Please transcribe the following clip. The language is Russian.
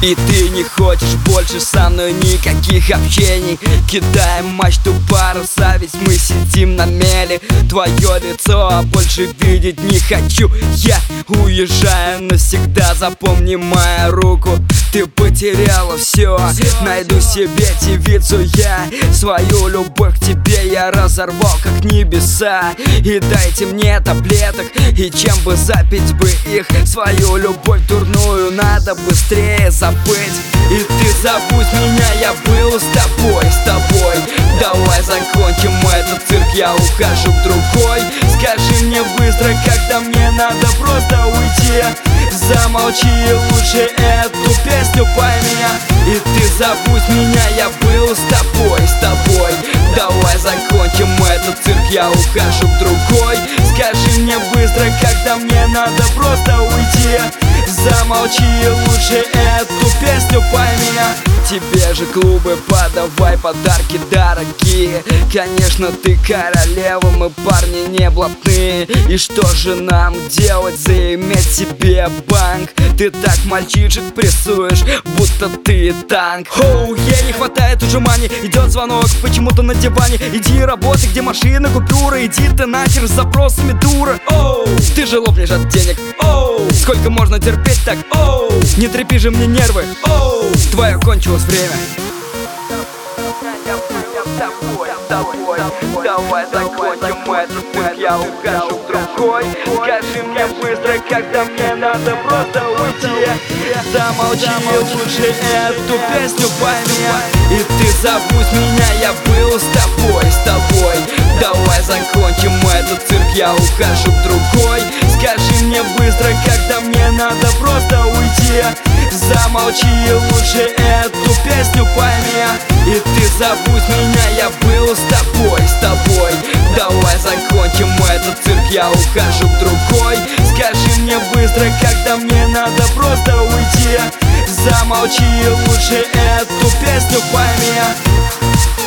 И ты не хочешь больше со мной никаких общений. Кидаем мачту паруса, ведь мы сидим на мели. Твое лицо, а больше видеть не хочу. Я уезжаю навсегда, запомни мою руку. Ты потеряла все, найду себе девицу я. Свою любовь к тебе я разорвал, как небеса. И дайте мне таблеток, и чем бы запить бы их. Свою любовь дурную надо быстрее забыть. И ты забудь меня, я был с тобой, с тобой. Давай закончим этот цирк, я ухожу к другой. Скажи мне быстро, когда мне надо просто уйти. Замолчи и лучше эту песню пой меня. И ты забудь меня, я был с тобой, с тобой. Давай закончим этот цирк, я ухожу к другой. Скажи мне быстро, когда мне надо просто уйти. Замолчи и лучше эту песню пой меня. Тебе же клубы подавай подарки дорогие. Конечно, ты королева, мы парни не блатные. И что же нам делать, заиметь себе банк? Ты так мальчишек прессуешь, будто ты танк. Оу, ей не хватает уже мани. Идет звонок почему-то на диване. Иди работай, где машина, купюра. Иди ты нахер с запросами, дура. Оу, ты же лопнешь от денег. Оу, сколько можно терпеть так? Оу, не трепи же мне нервы. Оу, твое кончилось время. Давай закончим этот цирк, я ухожу к другой. Скажи мне быстро, когда мне надо просто уйти. Замолчи и лучше эту песню пой меня. И ты забудь меня, я был с тобой, с тобой. Давай закончим этот цирк, я ухожу к другой. Скажи мне быстро, когда мне надо просто уйти. Замолчи и лучше эту песню пой меня. И ты забудь меня, я был с тобой, с тобой. Давай закончим этот цирк, я ухожу к другой. Скажи мне быстро, когда мне надо просто уйти. Замолчи и лучше эту песню пой меня.